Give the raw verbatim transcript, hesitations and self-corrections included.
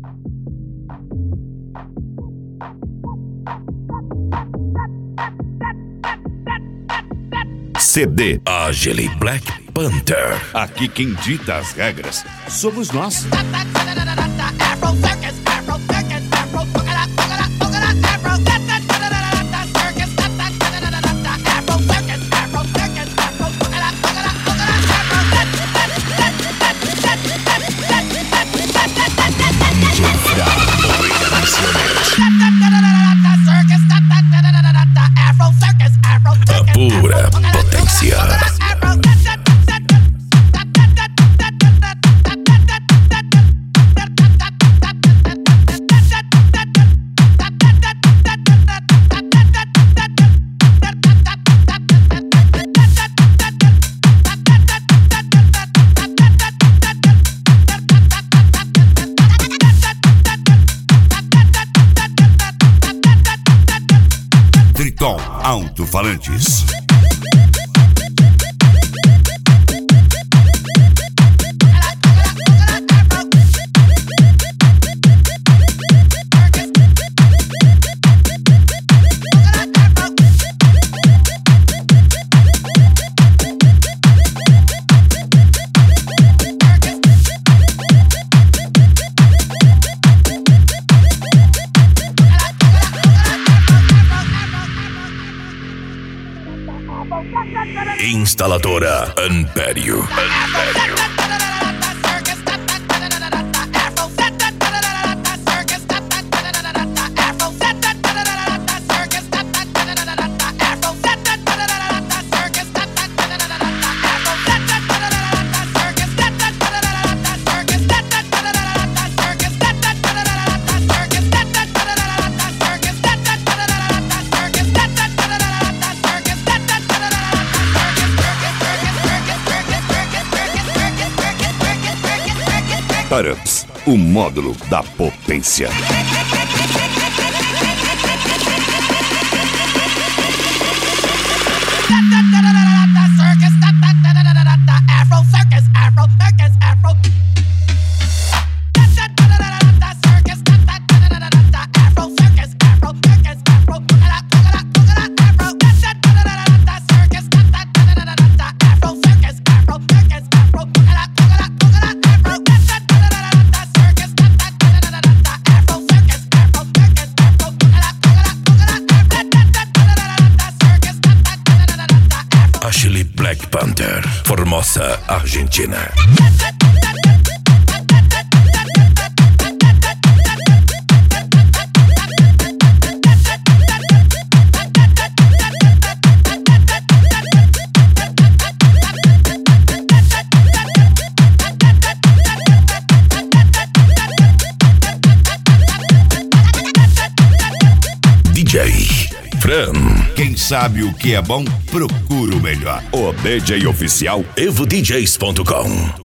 C D Agile Black Panther. Aqui quem dita as regras somos nós. A pura potência. Triton Alto-Falantes. Instaladora Ampério. Ampério. Tarups, o módulo da potência. Agile Black Panther, Formosa, Argentina. D J Fran. Quem sabe o que é bom, procura o melhor. O D J oficial evo D Js ponto com.